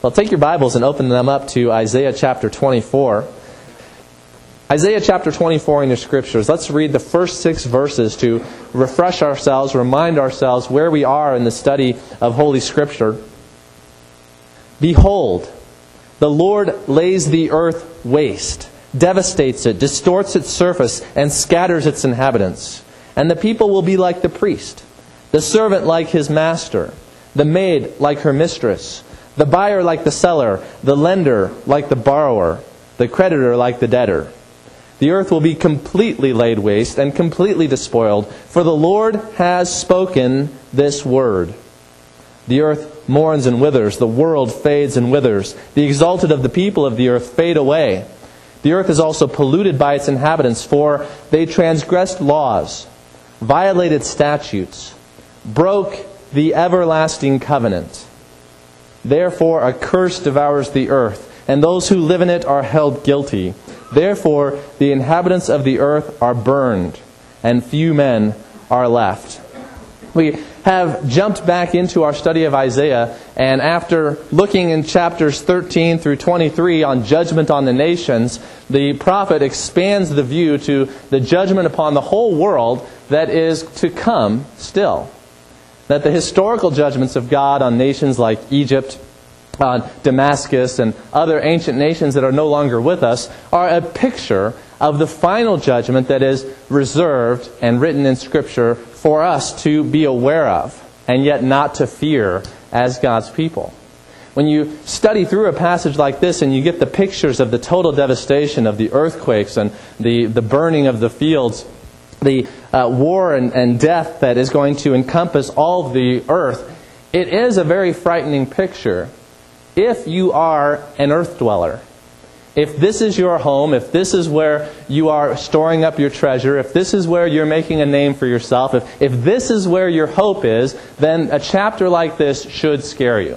Well, take your Bibles and open them up to Isaiah chapter 24. Isaiah chapter 24 in your scriptures. Let's read the first 6 verses to refresh ourselves, remind ourselves where we are in the study of Holy Scripture. Behold, the Lord lays the earth waste, devastates it, distorts its surface, and scatters its inhabitants. And the people will be like the priest, the servant like his master, the maid like her mistress, the buyer like the seller, the lender like the borrower, the creditor like the debtor. The earth will be completely laid waste and completely despoiled, for the Lord has spoken this word. The earth mourns and withers, the world fades and withers. The exalted of the people of the earth fade away. The earth is also polluted by its inhabitants, for they transgressed laws, violated statutes, broke the everlasting covenant. Therefore a curse devours the earth, and those who live in it are held guilty. Therefore the inhabitants of the earth are burned, and few men are left. We have jumped back into our study of Isaiah, and after looking in chapters 13 through 23 on judgment on the nations, the prophet expands the view to the judgment upon the whole world that is to come still. That the historical judgments of God on nations like Egypt, on Damascus, and other ancient nations that are no longer with us are a picture of the final judgment that is reserved and written in Scripture for us to be aware of, and yet not to fear as God's people. When you study through a passage like this and you get the pictures of the total devastation of the earthquakes and the burning of the fields, the war and death that is going to encompass all of the earth, it is a very frightening picture if you are an earth dweller. If this is your home, if this is where you are storing up your treasure, if this is where you're making a name for yourself, if this is where your hope is, then a chapter like this should scare you.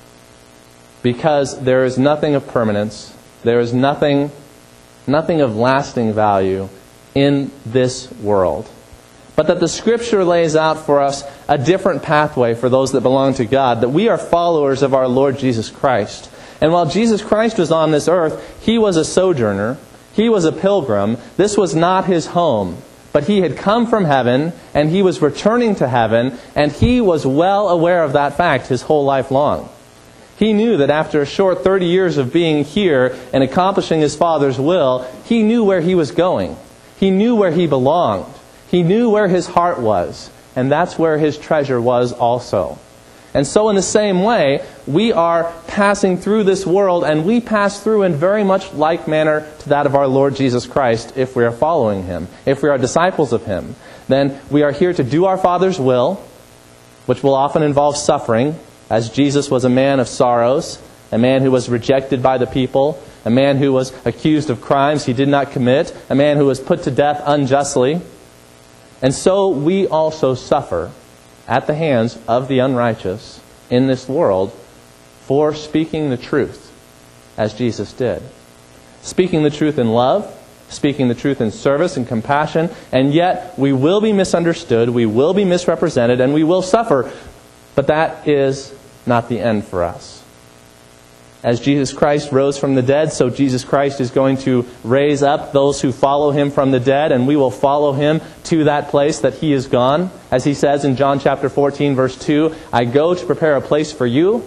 Because there is nothing of permanence, there is nothing of lasting value in this world. But that the Scripture lays out for us a different pathway for those that belong to God, that we are followers of our Lord Jesus Christ. And while Jesus Christ was on this earth, He was a sojourner, He was a pilgrim. This was not His home. But He had come from heaven, and He was returning to heaven, and He was well aware of that fact His whole life long. He knew that after a short 30 years of being here and accomplishing His Father's will, He knew where He was going. He knew where He belonged. He knew where His heart was, and that's where His treasure was also. And so in the same way, we are passing through this world, and we pass through in very much like manner to that of our Lord Jesus Christ if we are following Him, if we are disciples of Him. Then we are here to do our Father's will, which will often involve suffering, as Jesus was a man of sorrows, a man who was rejected by the people, a man who was accused of crimes He did not commit, a man who was put to death unjustly. And so we also suffer at the hands of the unrighteous in this world for speaking the truth, as Jesus did. Speaking the truth in love, speaking the truth in service and compassion, and yet we will be misunderstood, we will be misrepresented, and we will suffer. But that is not the end for us. As Jesus Christ rose from the dead, so Jesus Christ is going to raise up those who follow Him from the dead, and we will follow Him to that place that He is gone. As He says in John chapter 14, verse 2, I go to prepare a place for you,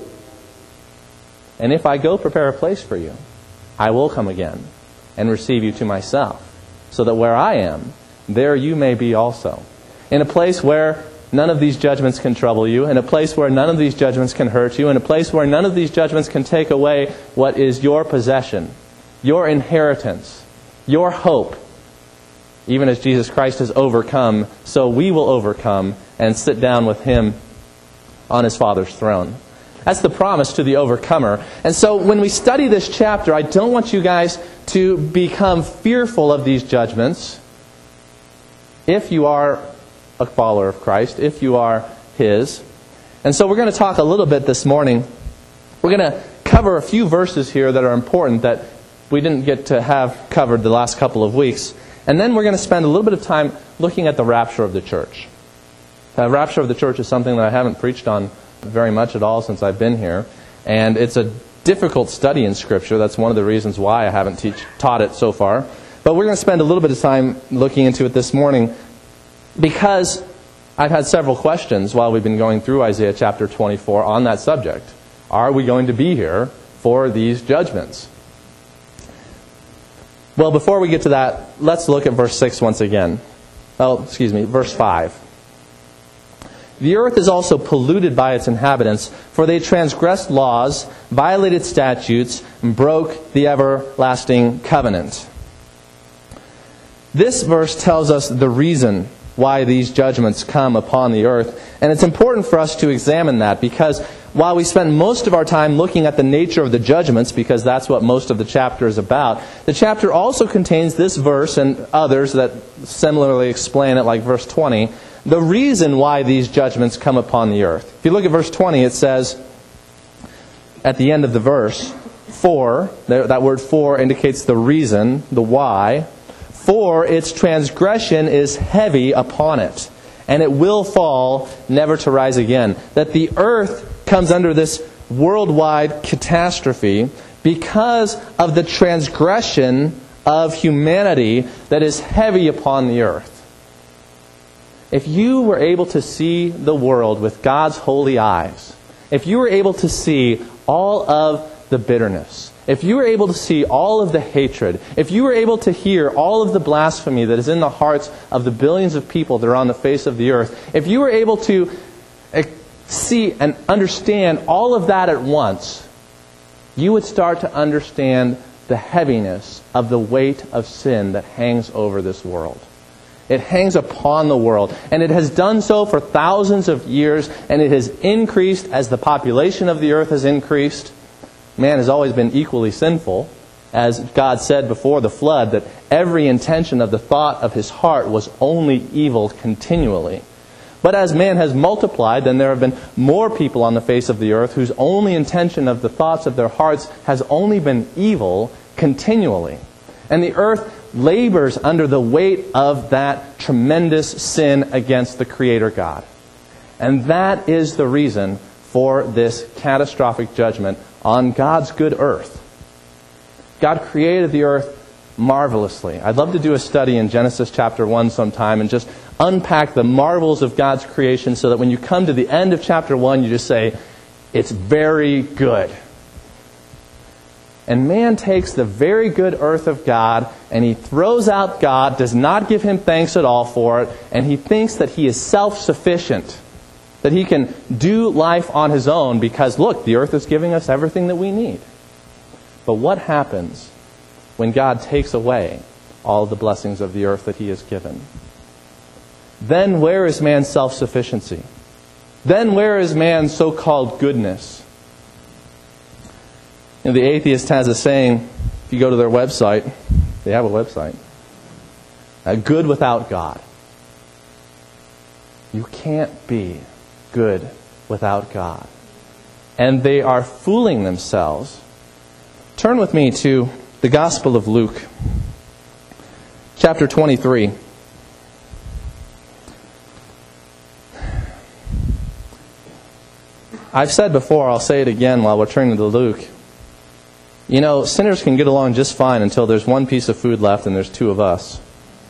and if I go prepare a place for you, I will come again and receive you to myself, so that where I am, there you may be also. In a place where none of these judgments can trouble you, in a place where none of these judgments can hurt you, in a place where none of these judgments can take away what is your possession, your inheritance, your hope. Even as Jesus Christ has overcome, so we will overcome and sit down with Him on His Father's throne. That's the promise to the overcomer. And so when we study this chapter, I don't want you guys to become fearful of these judgments. If you are a follower of Christ, if you are His. And so we're going to talk a little bit this morning. We're going to cover a few verses here that are important that we didn't get to have covered the last couple of weeks. And then we're going to spend a little bit of time looking at the rapture of the church. The rapture of the church is something that I haven't preached on very much at all since I've been here. And it's a difficult study in Scripture. That's one of the reasons why I haven't taught it so far. But we're going to spend a little bit of time looking into it this morning because I've had several questions while we've been going through Isaiah chapter 24 on that subject. Are we going to be here for these judgments? Well, before we get to that, let's look at verse 6 once again. Verse 5. The earth is also polluted by its inhabitants, for they transgressed laws, violated statutes, and broke the everlasting covenant. This verse tells us the reason why these judgments come upon the earth. And it's important for us to examine that because while we spend most of our time looking at the nature of the judgments, because that's what most of the chapter is about, the chapter also contains this verse and others that similarly explain it, like verse 20, the reason why these judgments come upon the earth. If you look at verse 20, it says, at the end of the verse, for, that word for indicates the reason, the why, for its transgression is heavy upon it, and it will fall, never to rise again. That the earth comes under this worldwide catastrophe because of the transgression of humanity that is heavy upon the earth. If you were able to see the world with God's holy eyes, if you were able to see all of the bitterness, if you were able to see all of the hatred, if you were able to hear all of the blasphemy that is in the hearts of the billions of people that are on the face of the earth, if you were able to see and understand all of that at once, you would start to understand the heaviness of the weight of sin that hangs over this world. It hangs upon the world, and it has done so for thousands of years, and it has increased as the population of the earth has increased. Man has always been equally sinful, as God said before the flood, that every intention of the thought of his heart was only evil continually. But as man has multiplied, then there have been more people on the face of the earth whose only intention of the thoughts of their hearts has only been evil continually. And the earth labors under the weight of that tremendous sin against the Creator God. And that is the reason for this catastrophic judgment on God's good earth. God created the earth marvelously. I'd love to do a study in Genesis chapter 1 sometime and just unpack the marvels of God's creation so that when you come to the end of chapter 1, you just say, it's very good. And man takes the very good earth of God and he throws out God, does not give him thanks at all for it, and he thinks that he is self-sufficient, that he can do life on his own because, look, the earth is giving us everything that we need. But what happens when God takes away all the blessings of the earth that he has given? Then where is man's self-sufficiency? Then where is man's so-called goodness? You know, the atheist has a saying, if you go to their website, they have a website, good without God. You can't be good without God. And they are fooling themselves. Turn with me to the Gospel of Luke, chapter 23. I've said before, I'll say it again while we're turning to Luke. You know, sinners can get along just fine until there's one piece of food left and there's two of us.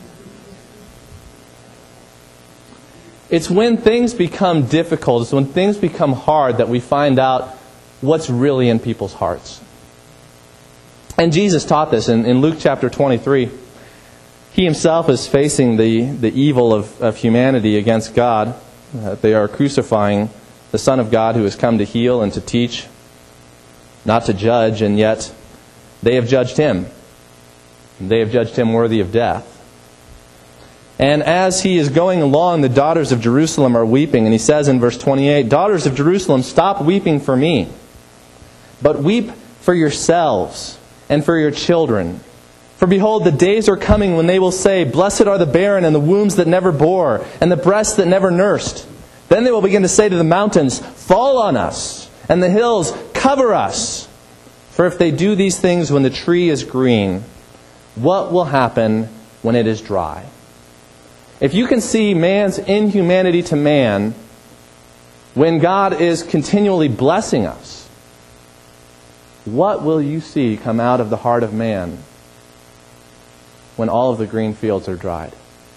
It's when things become difficult, it's when things become hard that we find out what's really in people's hearts. And Jesus taught this in Luke chapter 23. He himself is facing the evil of humanity against God. They are crucifying the Son of God who has come to heal and to teach, not to judge, and yet they have judged him. They have judged him worthy of death. And as he is going along, the daughters of Jerusalem are weeping. And he says in verse 28, "Daughters of Jerusalem, stop weeping for me, but weep for yourselves and for your children. For behold, the days are coming when they will say, 'Blessed are the barren and the wombs that never bore, and the breasts that never nursed.' Then they will begin to say to the mountains, 'Fall on us,' and the hills, 'Cover us.' For if they do these things when the tree is green, what will happen when it is dry?" If you can see man's inhumanity to man when God is continually blessing us, What will you see come out of the heart of man when all of the green fields are dried?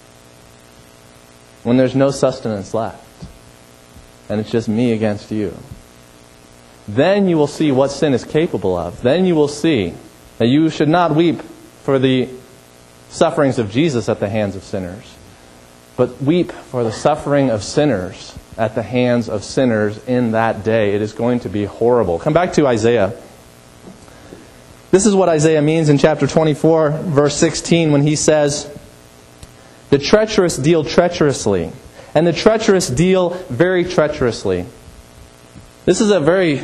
When there's no sustenance left, and it's just me against you. Then you will see what sin is capable of. Then you will see that you should not weep for the sufferings of Jesus at the hands of sinners, but weep for the suffering of sinners at the hands of sinners in that day. It is going to be horrible. Come back to Isaiah. This is what Isaiah means in chapter 24, verse 16, when he says, "The treacherous deal treacherously, and the treacherous deal very treacherously." This is a very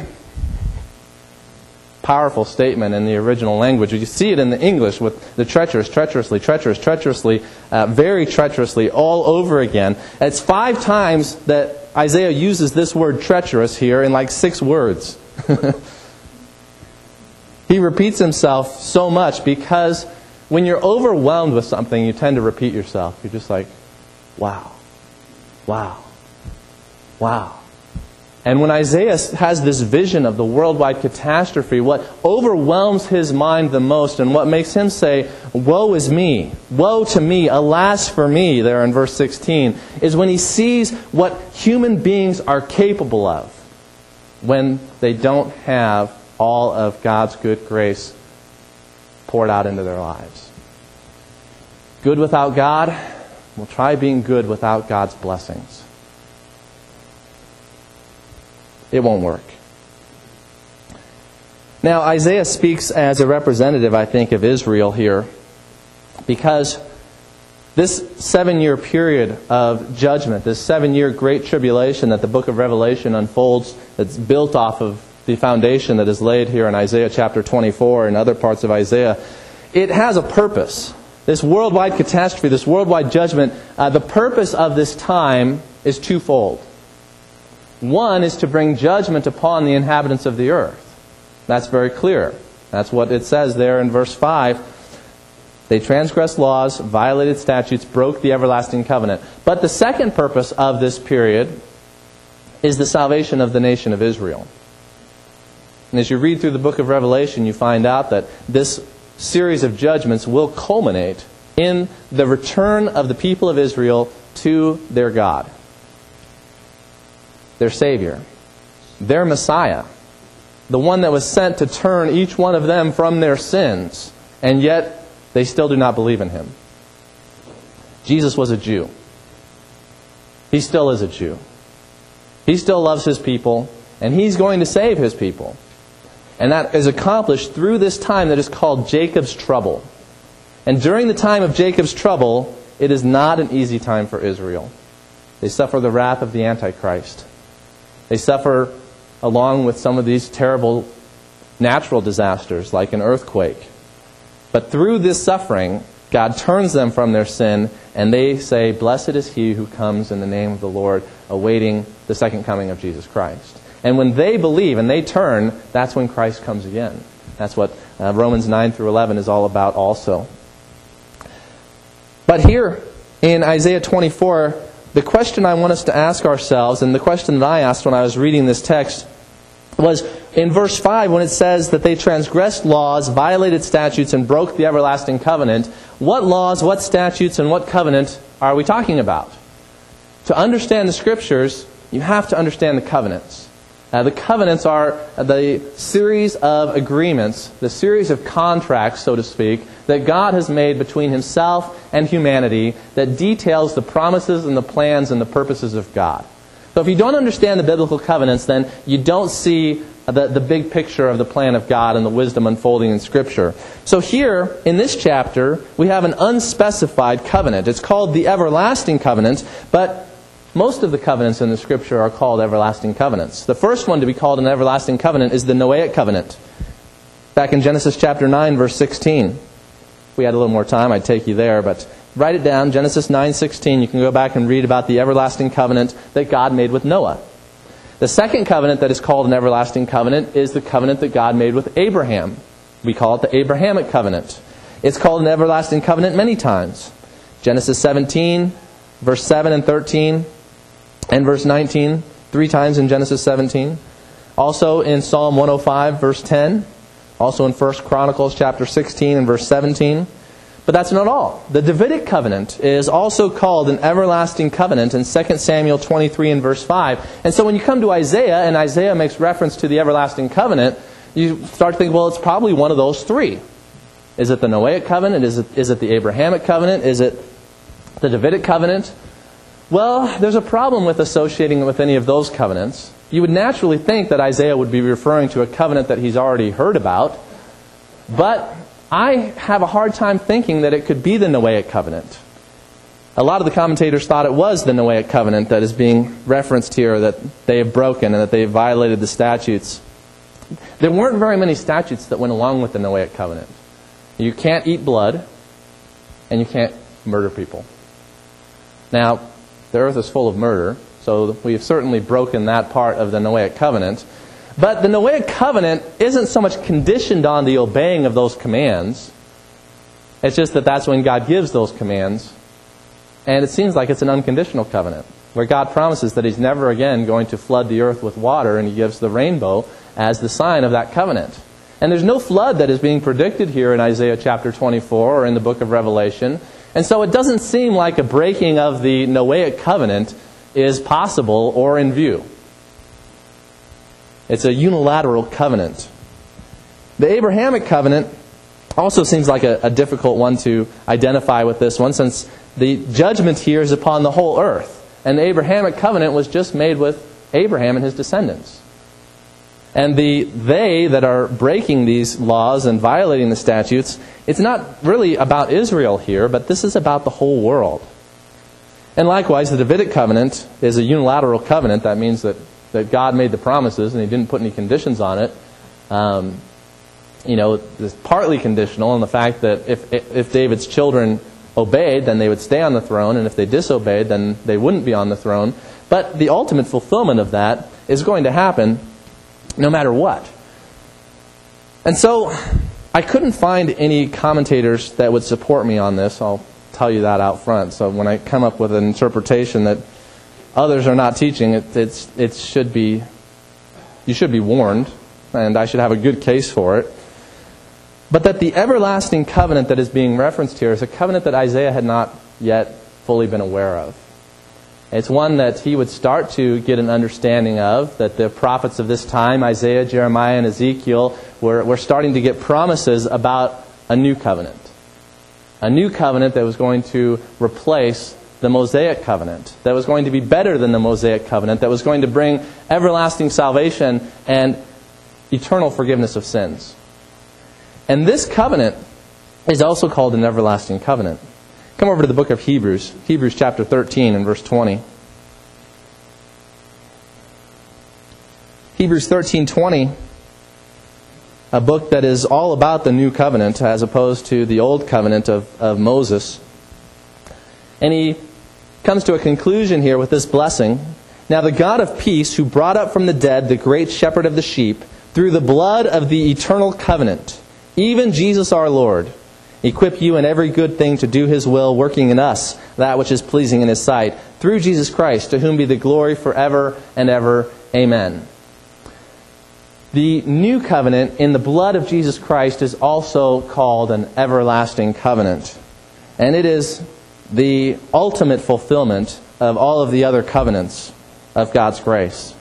powerful statement in the original language. You see it in the English with the treacherous, treacherously, treacherous, treacherously, very treacherously, all over again. It's 5 times that Isaiah uses this word treacherous here in like 6 words. He repeats himself so much because when you're overwhelmed with something, you tend to repeat yourself. You're just like, wow, wow, wow. And when Isaiah has this vision of the worldwide catastrophe, what overwhelms his mind the most and what makes him say, "Woe is me, woe to me, alas for me," there in verse 16, is when he sees what human beings are capable of when they don't have all of God's good grace poured out into their lives. Good without God? Well, try being good without God's blessings. It won't work. Now, Isaiah speaks as a representative, I think, of Israel here, because this 7-year period of judgment, this 7-year great tribulation that the book of Revelation unfolds, that's built off of the foundation that is laid here in Isaiah chapter 24 and other parts of Isaiah, it has a purpose. This worldwide catastrophe, this worldwide judgment, the purpose of this time is twofold. One is to bring judgment upon the inhabitants of the earth. That's very clear. That's what it says there in verse 5. They transgressed laws, violated statutes, broke the everlasting covenant. But the second purpose of this period is the salvation of the nation of Israel. And as you read through the book of Revelation, you find out that this series of judgments will culminate in the return of the people of Israel to their God, their Savior, their Messiah, the one that was sent to turn each one of them from their sins, and yet they still do not believe in Him. Jesus was a Jew. He still is a Jew. He still loves His people, and He's going to save His people. And that is accomplished through this time that is called Jacob's trouble. And during the time of Jacob's trouble, it is not an easy time for Israel. They suffer the wrath of the Antichrist. They suffer along with some of these terrible natural disasters like an earthquake. But through this suffering, God turns them from their sin, and they say, "Blessed is he who comes in the name of the Lord," awaiting the second coming of Jesus Christ. And when they believe and they turn, that's when Christ comes again. That's what Romans 9 through 11 is all about also. But here in Isaiah 24, the question I want us to ask ourselves, and the question that I asked when I was reading this text, was in verse 5 when it says that they transgressed laws, violated statutes, and broke the everlasting covenant. What laws, what statutes, and what covenant are we talking about? To understand the Scriptures, you have to understand the covenants. The covenants are the series of agreements, the series of contracts, so to speak, that God has made between Himself and humanity that details the promises and the plans and the purposes of God. So if you don't understand the biblical covenants, then you don't see the big picture of the plan of God and the wisdom unfolding in Scripture. So here, in this chapter, we have an unspecified covenant. It's called the everlasting covenant, but most of the covenants in the Scripture are called everlasting covenants. The first one to be called an everlasting covenant is the Noahic covenant. Back in Genesis chapter 9, verse 16. If we had a little more time, I'd take you there, but write it down, Genesis 9:16. You can go back and read about the everlasting covenant that God made with Noah. The second covenant that is called an everlasting covenant is the covenant that God made with Abraham. We call it the Abrahamic covenant. It's called an everlasting covenant many times. Genesis 17, verse 7 and 13, and verse 19, 3 times in Genesis 17. Also in Psalm 105, verse 10. Also in 1 Chronicles chapter 16 and verse 17. But that's not all. The Davidic covenant is also called an everlasting covenant in 2 Samuel 23 and verse 5. And so when you come to Isaiah, and Isaiah makes reference to the everlasting covenant, you start to think, well, it's probably one of those three. Is it the Noahic covenant? Is it the Abrahamic covenant? Is it the Davidic covenant? Well, there's a problem with associating it with any of those covenants. You would naturally think that Isaiah would be referring to a covenant that he's already heard about. But I have a hard time thinking that it could be the Noahic covenant. A lot of the commentators thought it was the Noahic covenant that is being referenced here, that they have broken and that they have violated the statutes. There weren't very many statutes that went along with the Noahic covenant. You can't eat blood, and you can't murder people. Now, the earth is full of murder, so we have certainly broken that part of the Noahic covenant. But the Noahic covenant isn't so much conditioned on the obeying of those commands. It's just that that's when God gives those commands. And it seems like it's an unconditional covenant, where God promises that He's never again going to flood the earth with water, and He gives the rainbow as the sign of that covenant. And there's no flood that is being predicted here in Isaiah chapter 24 or in the book of Revelation. And so it doesn't seem like a breaking of the Noahic covenant is possible or in view. It's a unilateral covenant. The Abrahamic covenant also seems like a difficult one to identify with this one, since the judgment here is upon the whole earth. And the Abrahamic covenant was just made with Abraham and his descendants. And they that are breaking these laws and violating the statutes, it's not really about Israel here, but this is about the whole world. And likewise, the Davidic covenant is a unilateral covenant. That means that God made the promises and He didn't put any conditions on it. It's partly conditional in the fact that if David's children obeyed, then they would stay on the throne, and if they disobeyed, then they wouldn't be on the throne. But the ultimate fulfillment of that is going to happen no matter what. And so I couldn't find any commentators that would support me on this. I'll tell you that out front. So when I come up with an interpretation that others are not teaching, you should be warned, and I should have a good case for it. But that the everlasting covenant that is being referenced here is a covenant that Isaiah had not yet fully been aware of. It's one that he would start to get an understanding of, that the prophets of this time, Isaiah, Jeremiah, and Ezekiel, were starting to get promises about a new covenant. A new covenant that was going to replace the Mosaic covenant, that was going to be better than the Mosaic covenant, that was going to bring everlasting salvation and eternal forgiveness of sins. And this covenant is also called an everlasting covenant. Come over to the book of Hebrews, Hebrews chapter 13 and verse 20. Hebrews 13:20, a book that is all about the new covenant as opposed to the old covenant of Moses. And he comes to a conclusion here with this blessing. Now the God of peace, who brought up from the dead the great shepherd of the sheep, through the blood of the eternal covenant, even Jesus our Lord, equip you in every good thing to do His will, working in us that which is pleasing in His sight, through Jesus Christ, to whom be the glory forever and ever. Amen. The new covenant in the blood of Jesus Christ is also called an everlasting covenant. And it is the ultimate fulfillment of all of the other covenants of God's grace.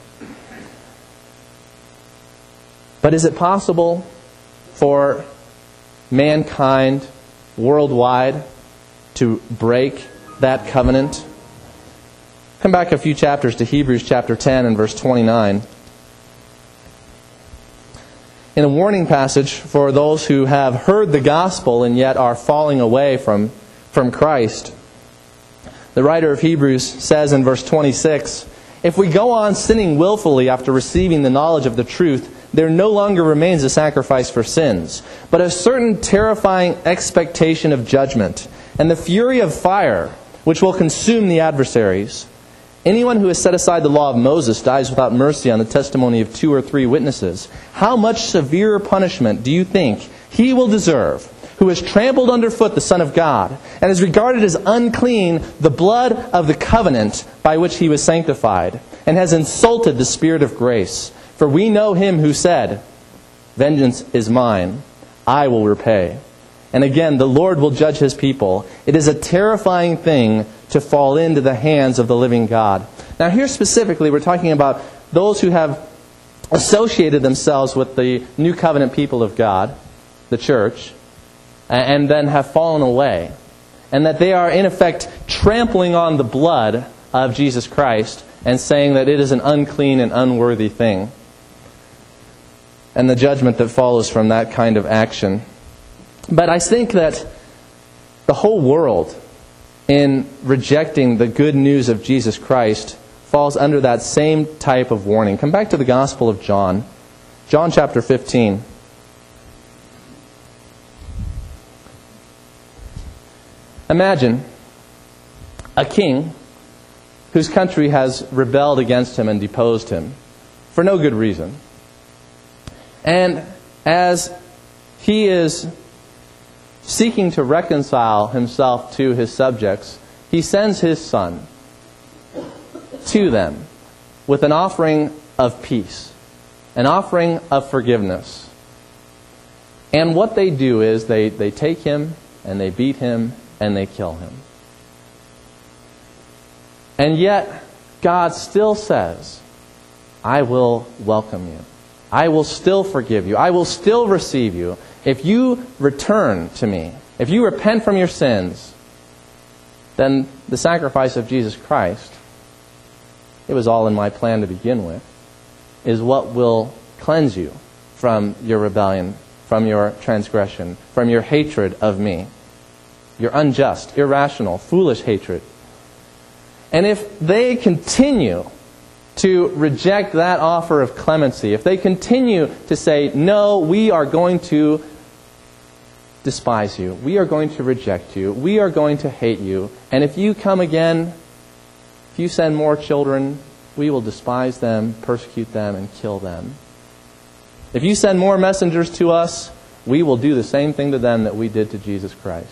But is it possible for mankind worldwide to break that covenant? Come back a few chapters to Hebrews chapter 10 and verse 29. In a warning passage for those who have heard the gospel and yet are falling away from Christ, the writer of Hebrews says in verse 26, "If we go on sinning willfully after receiving the knowledge of the truth, there no longer remains a sacrifice for sins, but a certain terrifying expectation of judgment, and the fury of fire, which will consume the adversaries. Anyone who has set aside the law of Moses dies without mercy on the testimony of 2 or 3 witnesses. How much severer punishment do you think he will deserve, who has trampled underfoot the Son of God, and has regarded as unclean the blood of the covenant by which He was sanctified, and has insulted the Spirit of grace? For we know Him who said, Vengeance is mine. I will repay. And again, the Lord will judge His people. It is a terrifying thing to fall into the hands of the living God. Now here specifically, we're talking about those who have associated themselves with the New Covenant people of God, the church, and then have fallen away. And that they are in effect trampling on the blood of Jesus Christ and saying that it is an unclean and unworthy thing. And the judgment that follows from that kind of action. But I think that the whole world, in rejecting the good news of Jesus Christ, falls under that same type of warning. Come back to the Gospel of John. John chapter 15. Imagine a king whose country has rebelled against him and deposed him for no good reason. And as he is seeking to reconcile himself to his subjects, he sends his son to them with an offering of peace, an offering of forgiveness. And what they do is they take him and they beat him and they kill him. And yet, God still says, I will welcome you. I will still forgive you. I will still receive you. If you return to me, if you repent from your sins, then the sacrifice of Jesus Christ, it was all in my plan to begin with, is what will cleanse you from your rebellion, from your transgression, from your hatred of me, your unjust, irrational, foolish hatred. And if they continue to reject that offer of clemency, if they continue to say, no, we are going to despise you, we are going to reject you, we are going to hate you, and if you come again, if you send more children, we will despise them, persecute them, and kill them. If you send more messengers to us, we will do the same thing to them that we did to Jesus Christ.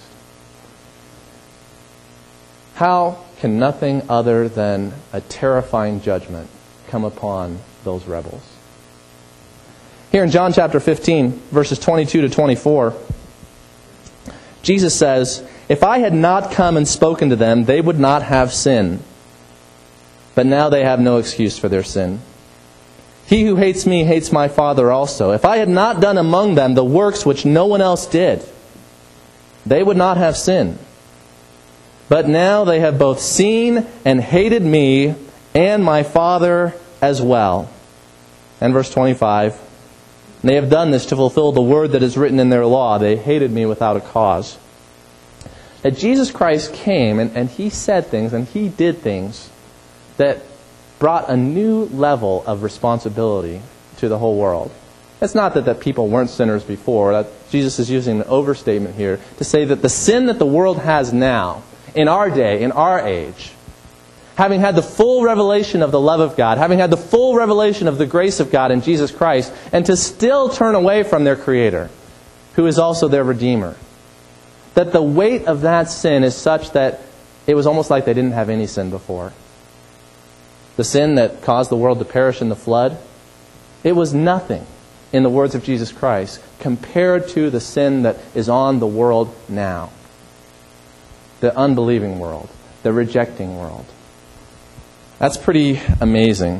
How can nothing other than a terrifying judgment come upon those rebels? Here in John chapter 15, verses 22 to 24, Jesus says, if I had not come and spoken to them, they would not have sin. But now they have no excuse for their sin. He who hates me hates my Father also. If I had not done among them the works which no one else did, they would not have sin. But now they have both seen and hated me and my Father as well. And verse 25, they have done this to fulfill the word that is written in their law. They hated me without a cause. That Jesus Christ came and He said things and He did things that brought a new level of responsibility to the whole world. It's not that people weren't sinners before. That Jesus is using an overstatement here to say that the sin that the world has now, in our day, in our age, having had the full revelation of the love of God, having had the full revelation of the grace of God in Jesus Christ, and to still turn away from their Creator, who is also their Redeemer. That the weight of that sin is such that it was almost like they didn't have any sin before. The sin that caused the world to perish in the flood, it was nothing, in the words of Jesus Christ, compared to the sin that is on the world now. The unbelieving world, the rejecting world. That's pretty amazing.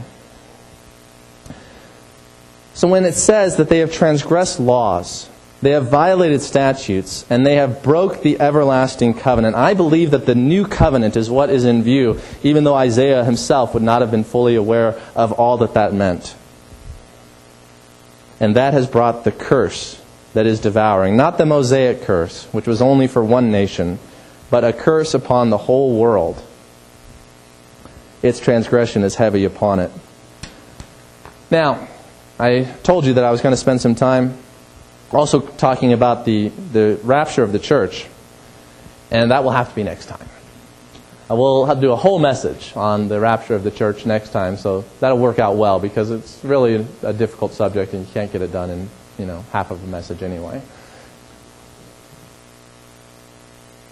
So when it says that they have transgressed laws, they have violated statutes, and they have broke the everlasting covenant, I believe that the new covenant is what is in view, even though Isaiah himself would not have been fully aware of all that meant. And that has brought the curse that is devouring. Not the Mosaic curse, which was only for one nation, but a curse upon the whole world. Its transgression is heavy upon it. Now, I told you that I was going to spend some time also talking about the rapture of the church. And that will have to be next time. I will have to do a whole message on the rapture of the church next time, so that'll work out well, because it's really a difficult subject and you can't get it done in half of a message anyway.